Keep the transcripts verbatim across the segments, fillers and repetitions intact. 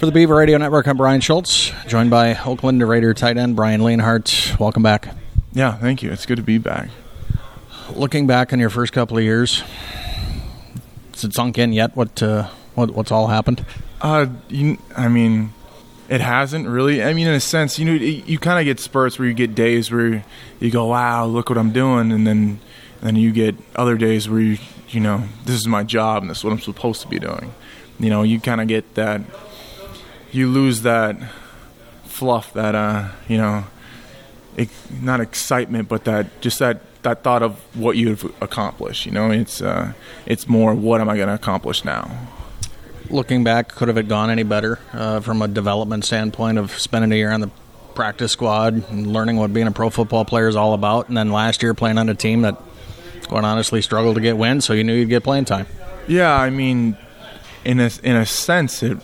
For the Beaver Radio Network, I'm Brian Schultz, joined by Oakland Raider tight end Brian Leonhardt. Welcome back. Yeah, thank you. It's good to be back. Looking back on your first couple of years, has it sunk in yet what, uh, what what's all happened? Uh, you, I mean, it hasn't really. I mean, in a sense, you know, you, you kind of get spurts where you get days where you go, wow, look what I'm doing, and then and then you get other days where you, you know, this is my job and this is what I'm supposed to be doing. You know, you kind of get that. You lose that fluff, that, uh, you know, it, not excitement, but that just that, that thought of what you've accomplished. You know, it's uh, it's more, what am I going to accomplish now? Looking back, could have it gone any better uh, from a development standpoint of spending a year on the practice squad and learning what being a pro football player is all about, and then last year playing on a team that, quite honestly, struggled to get wins, so you knew you'd get playing time? Yeah, I mean, in a in a sense, it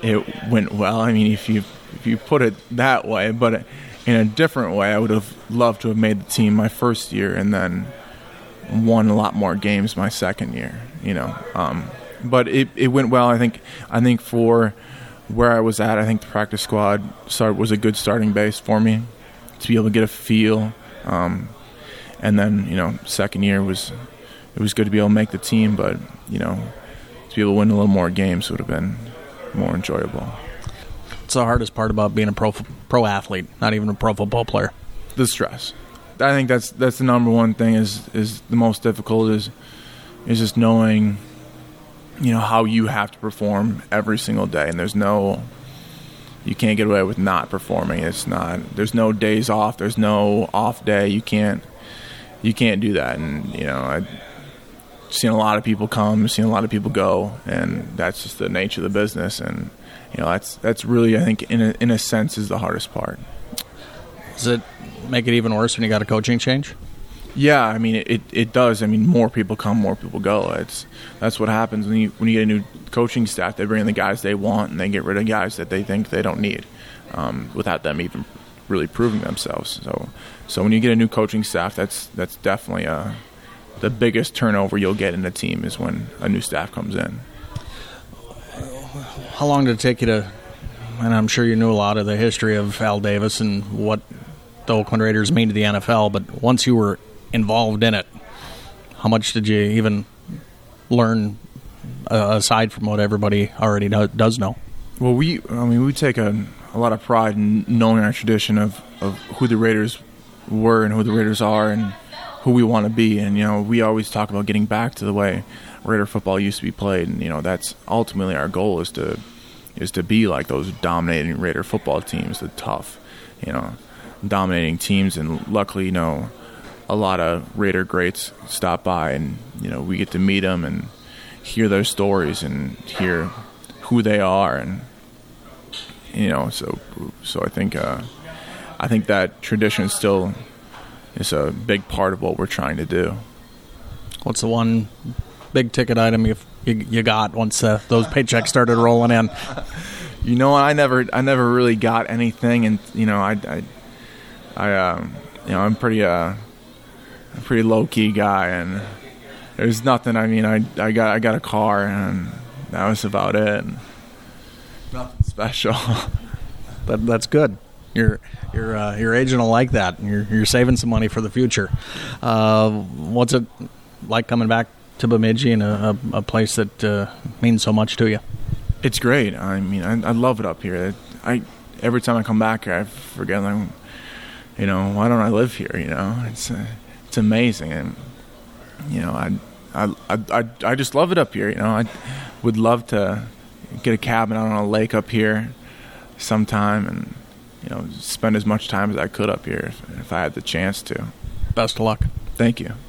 it went well. I mean, if you if you put it that way, but in a different way, I would have loved to have made the team my first year and then won a lot more games my second year. You know, um, but it, it went well. I think I think for where I was at, I think the practice squad start was a good starting base for me to be able to get a feel. Um, and then you know, second year was it was good to be able to make the team, but you know, to be able to win a little more games would have been more enjoyable. What's the hardest part about being a pro pro athlete, not even a pro football player? The stress. I think that's that's the number one thing. Is is the most difficult is is just knowing, you know, how you have to perform every single day, and there's no, you can't get away with not performing. It's not. There's no days off. There's no off day. You can't you can't do that. And you know, I. Seen a lot of people come, seen a lot of people go, and that's just the nature of the business. And you know, that's that's really, I think, in a, in a sense, is the hardest part. Does it make it even worse when you got a coaching change? Yeah, I mean, it, it does. I mean, more people come, more people go. It's that's what happens when you when you get a new coaching staff. They bring in the guys they want, and they get rid of guys that they think they don't need, um, without them even really proving themselves. So, so when you get a new coaching staff, that's that's definitely a the biggest turnover you'll get in a team is when a new staff comes in. How long did it take you to, and I'm sure you knew a lot of the history of Al Davis and what the Oakland Raiders mean to the N F L, but once you were involved in it, how much did you even learn uh, aside from what everybody already do, does know? Well, we, I mean, we take a, a lot of pride in knowing our tradition of, of who the Raiders were and who the Raiders are and who we want to be. And you know, we always talk about getting back to the way Raider football used to be played, and you know, that's ultimately our goal, is to is to be like those dominating Raider football teams, the tough, you know, dominating teams. And luckily, you know, a lot of Raider greats stop by, and you know, we get to meet them and hear their stories and hear who they are. And you know, so so I think uh, I think that tradition still is a big part of what we're trying to do. What's the one big ticket item you you, you got once uh, those paychecks started rolling in? You know, I never I never really got anything, and you know, I I, I um, you know, I'm pretty uh, a pretty low key guy, and there's nothing. I mean, I I got I got a car, and that was about it. Nothing special. But that's good. Your your uh, your agent will like that. You're you're saving some money for the future. Uh, what's it like coming back to Bemidji, in a, a, a place that uh, means so much to you? It's great. I mean, I, I love it up here. I every time I come back here, I forget, like, you know, why don't I live here? You know, it's uh, it's amazing, and you know, I, I I I just love it up here. You know, I would love to get a cabin out on a lake up here sometime, and you know, spend as much time as I could up here if, if I had the chance to. Best of luck. Thank you.